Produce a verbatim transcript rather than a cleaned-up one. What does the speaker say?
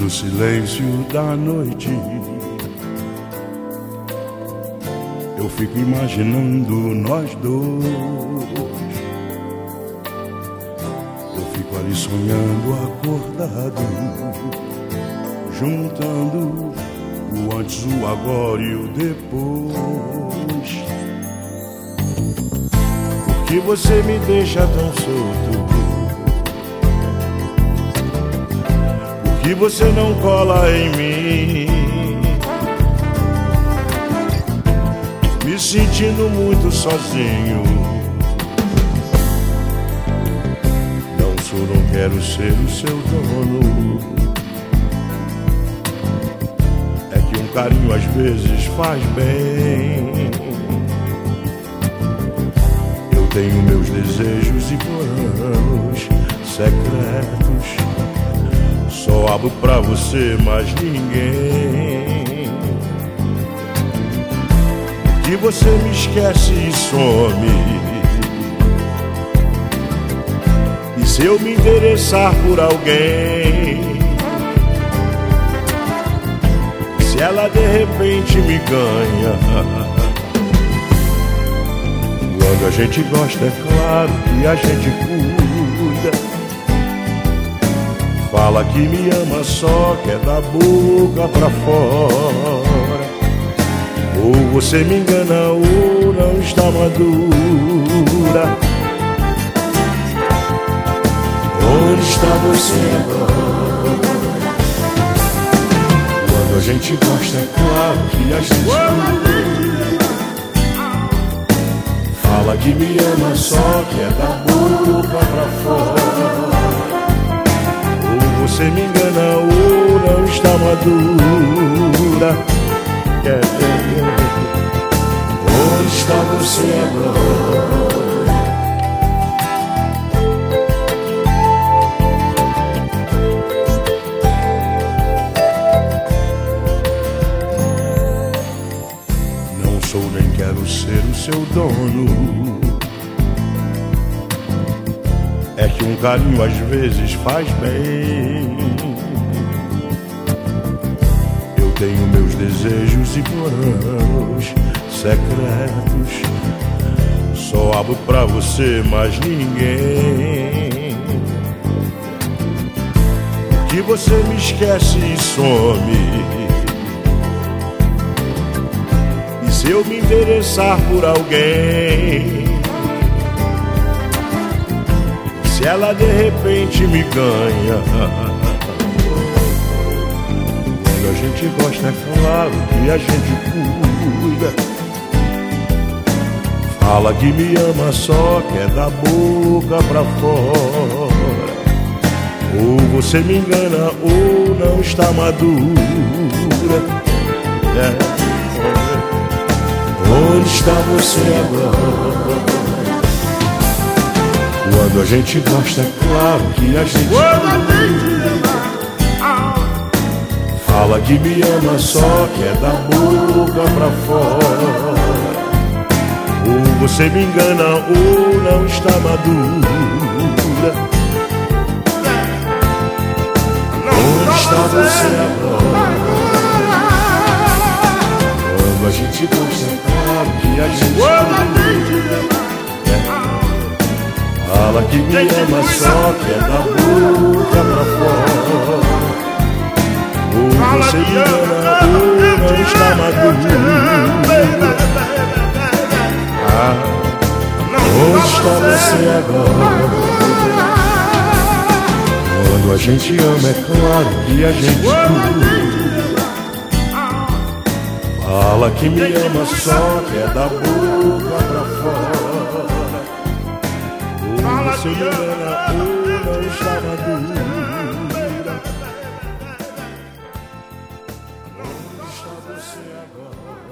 no silêncio da noite, eu fico imaginando nós dois. Eu fico ali sonhando acordado, juntando o antes, o agora e o depois. Por que você me deixa tão solto? Por que você não cola em mim? Me sentindo muito sozinho. Não sou, não quero ser o seu dono. É que um carinho às vezes faz bem. Eu tenho meus desejos e planos secretos. Só abro pra você, mas ninguém. Que você me esquece e some. E se eu me interessar por alguém, se ela de repente me ganha. Quando a gente gosta, é claro que a gente cuida. Fala que me ama, só quer da boca pra fora. Ou você me engana ou não está madura. Onde está você agora? Quando a gente gosta, é claro que a gente cuida. Fala que me ama, só quer da boca pra fora. Você me engana ou não está madura. É, é, é. Onde está você agora? Não sou nem quero ser o seu dono. É que um carinho às vezes faz bem. Eu tenho meus desejos e planos secretos. Só abro pra você, mas ninguém. Que você me esquece e some. E se eu me interessar por alguém, se ela de repente me ganha. Quando a gente gosta, é claro que a gente cuida. Fala que me ama, só quer da boca pra fora. Ou você me engana ou não está madura. É. Onde está você agora? Quando a gente gosta, é claro que a gente cuida. Fala que me ama, só quer da boca pra fora. Ou você me engana ou não está madura. Onde está você agora? Quando a gente gosta, é claro que a gente cuida. Fala que me ama, só quer da boca pra fora. Ou você me engana ou não está madura. Ah, onde está você agora? Quando a gente ama, é claro que a gente cuida. Fala que me ama, só quer da boca pra fora. Você me engana ou não está madura. Onde está você agora?